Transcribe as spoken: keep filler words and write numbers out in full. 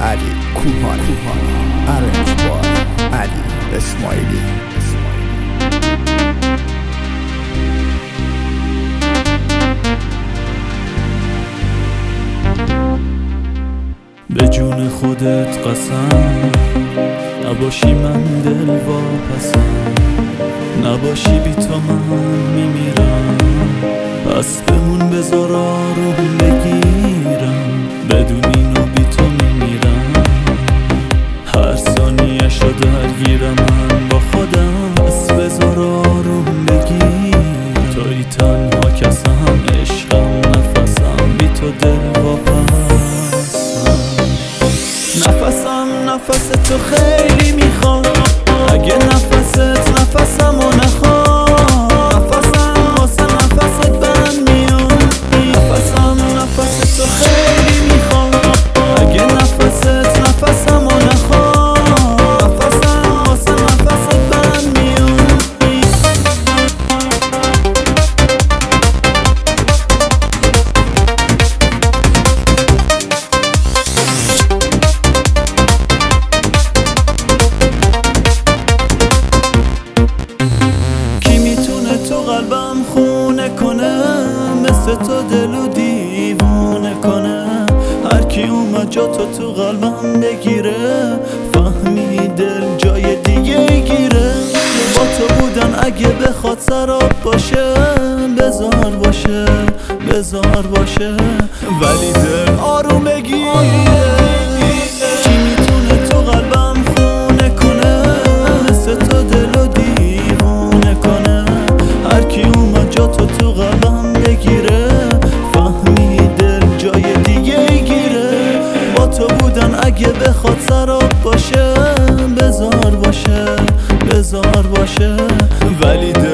علی کوهانی ارنج بای علی اسماعیلی. به جون خودت قسم نباشی من دل واپسم، نباشی بی تو من میمیرم. پس بمون بذار آروم بگیرم، بدون اینو بی تو میمیرم. هر ثانیه شو درگیرم من با خودم، پس بذار آروم بگیرم. توی تنها کسم، عشقم، نفسم، بی تو دل واپسم. نفسم نفس تو خیلی میخوام، اگه نفست نفسمو نخوام. نفسم واسه نفست بند میاد، نفسم نفس تو خیلی میخوام، اگه نفست نفسمو نخوام. نفسم واسه نفست بند میاد. قلبم خونه کنه، مثل تو دلو دیوونه کنه. هر کی اومد جا تو تو قلبم بگیره، فهمی دل جای دیگه گیره. با تو بودن اگه بخواد سراب باشه، بذار باشه بذار باشه، ولی دل آروم بگیره. کی میتونه تو قلبم خونه کنه، مثل تو دلو دیوونه کنه. هر کی اومد جا تو تو قلبم بگیره، فهمی دل جای دیگه گیره. با تو بودن اگه بخواد سراب باشه، بذار باشه بذار باشه، ولی دل